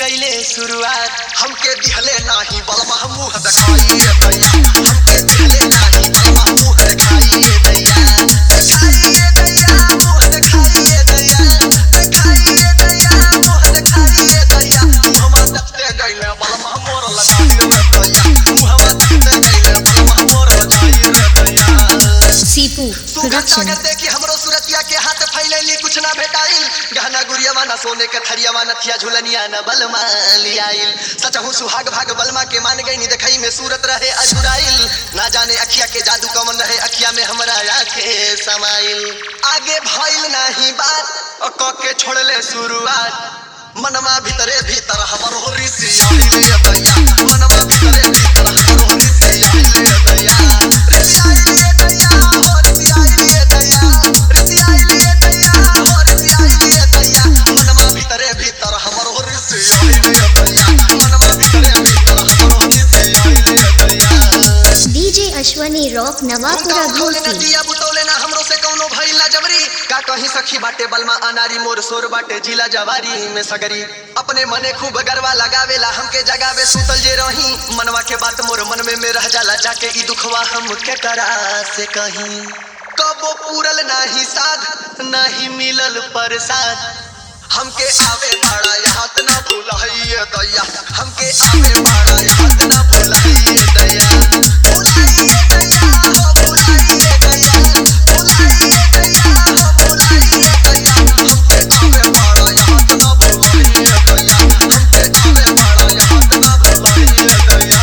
कैले शुरुआत हमके दिहले नाही बलमा मुंह दिखाई दैया हमके दिहले नाही बलमा मुंह दिखाई दैया दिखाई दैया मुंह दिखाई दैया दिखाई दैया मुंह दिखाई दैया हम दत्ते गइले बलमा मोर लगाई दैया मुंह दत्ते गइले बलमा मोर लगाई दैया सीपू प्रोडक्शन देखी हमरो सुरतिया के हाथ फैलैली कुछ ना भेटाइल गहना गुड़ियावा ना सोने के थरियावा नथिया झुलनिया न बलमा लियाइल सचहु सुहाग भाग बलमा के मान गई नी देखई में सूरत रहे अजुराइल ना जाने अखिया के जादू कौन रहे अखिया में हमरा आके समाइल आगे भइल नाही बात क के छोड़ले शुरुआत मनवा भीतरे भीतर हमरो रिसी आइल दैया मनवा भीतरे भीतर हमरो रिसी आइल दैया रिसी आइल दैया हो रिसी आइल दैया रिसी आइल दैया हो रिसी आइल दैया मनवा भीतरे भीतर हमरो रिसी आइल दैया मनवा भीतरे भीतर हमरो रिसी आइल दैया डीजे अश्वनी रॉक नवापुरा घोसी दिया बुतौले ना हमरो से कौनो भइल ना जबरी का कहीं सखी बाटे बलमा अनारी मोर सोर बाटे जिला जवारी में सगरी अपने मने खूब गरवा लगावेला हमके जगावे सुतल जे रही मनवा के बात मोर मन में रह जाला जाके ई दुखवा हम के करा से कहीं कबो पूरल नाही साध नहीं मिलल प्रसाद हमके आवे बाड़ा याद ना भुलाइए दैया हमके आवे बाड़ा याद ना भुलाइए दैया भुलाइए दैया हो भुलाइए दैया भुलाइए दैया हो भुलाइए दैया हमके आवे बाड़ा याद ना भुलाइए दैया हमके आवे बाड़ा याद ना भुलाइए दैया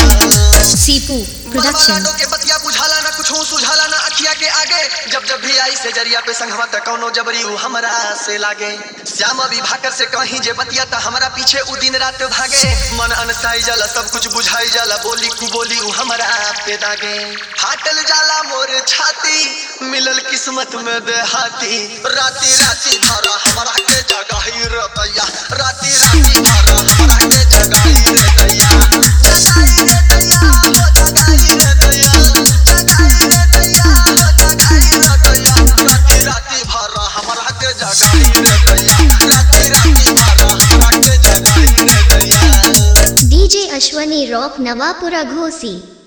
सीपू प्रोडक्शन के बतिया बुझाला ना कुछ सुझाला ना अखिया के आगे जब जब भी आई से जरिया पे संगवा त कौनो जबरी उ हमरा से लागे श्याम विभाकर से कहीं जे बतिया त हमरा पीछे उ दिन रात भागे मन अनसाई जाला सब कुछ बुझाई जाला बोली कु बोली उ हमरा पे दागे फाटल जाला मोर छाती मिलल किस्मत में देहाती राती राती भरा हमरा के जगाई रे दैया राती राती भरा हमरा के जगाई रे दैया जगाई रे दैया हो जगाई रे दैया जगाई रे दैया हो जगाई रे दैया राती राती भरा हमरा के जगाई रे दैया राती राती भरा हमरा के जगाई रे दैया डीजे अश्वनी रॉक नवापुरा घोसी।